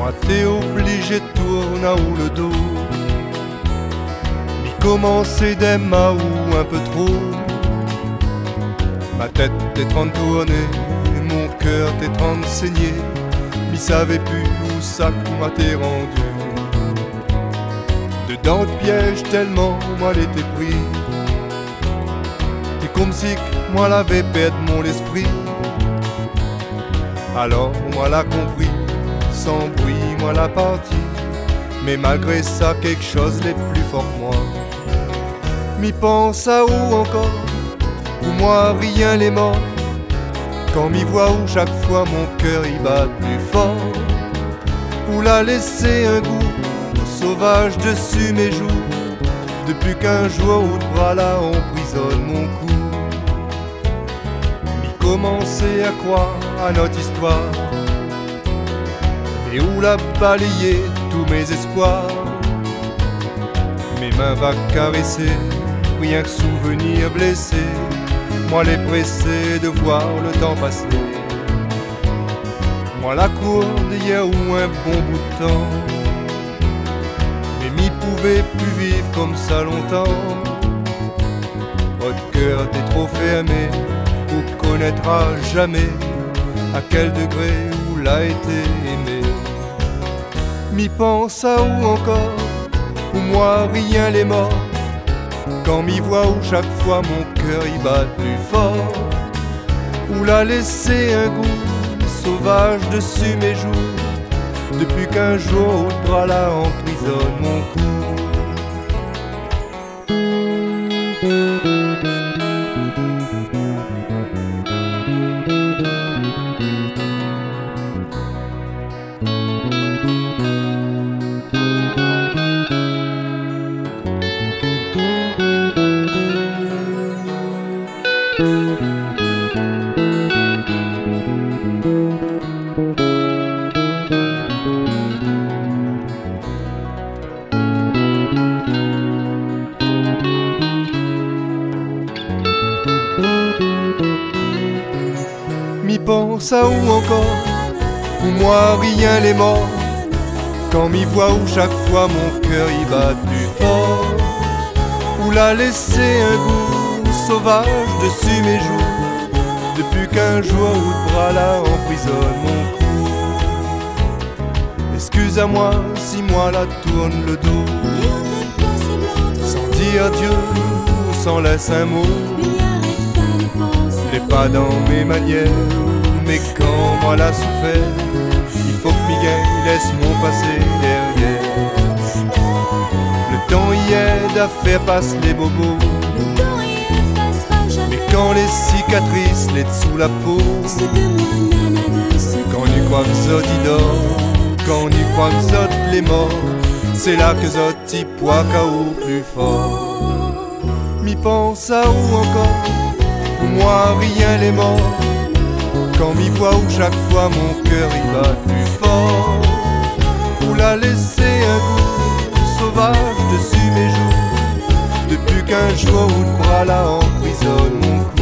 moi t'es obligé de tourner ou le dos. Mi commencer des ma ou un peu trop. Ma tête est en tournée, mon cœur t'est en saigné. Mi savais plus où ça que moi t'es rendu. Dedans le piège tellement moi l'étais pris. T'es comme si que moi l'avais perdu mon esprit. Alors moi l'a compris, sans bruit moi la partie. Mais malgré ça quelque chose l'est plus fort que moi. Mi pense à où encore, où moi rien n'est mort. Quand m'y voit où chaque fois mon cœur y bat plus fort. Où l'a laissé un goût sauvage dessus mes joues. Depuis qu'un jour où de bras là emprisonne mon cou. M'y commencer à croire à notre histoire. Et où l'a balayé tous mes espoirs. Mes mains va caresser, rien que souvenir blessé. Moi les pressé de voir le temps passer. Moi la cour d'hier ou un bon bout de temps. Mais m'y pouvait plus vivre comme ça longtemps. Votre cœur t'est trop fermé, ou connaîtra jamais à quel degré où l'a été aimé. M'y pense à où encore, où moi rien n'est mort. Quand m'y voit où chaque fois mon cœur y bat plus fort. Où l'a laissé un goût sauvage dessus mes joues. Depuis qu'un jour le bras là emprisonne mon cou. M'y pense à où encore, où moi rien n'est mort. Quand m'y voit où chaque fois mon cœur y bat plus fort. Où l'a laissé un goût sauvage dessus mes joues. Depuis qu'un jour où le bras là emprisonne mon cou. Excuse à moi si moi la tourne le dos. Sans dire adieu, sans laisser un mot. N'est pas dans mes manières, mais quand moi l'a souffert, il faut que m'y gagne, laisse mon passé derrière. Le temps y aide à faire passer les bobos. Mais quand les cicatrices les sous la peau, quand tu crois que Zot y dort, quand tu crois que Zot les morts, c'est là que Zot y poids KO plus fort. M'y pense à où encore, où moi rien n'est mort. Quand m'y voit où chaque fois mon cœur y bat plus fort. Où l'a laissé un goût sauvage dessus mes joues. Depuis qu'un jour où le bras là emprisonne mon cou.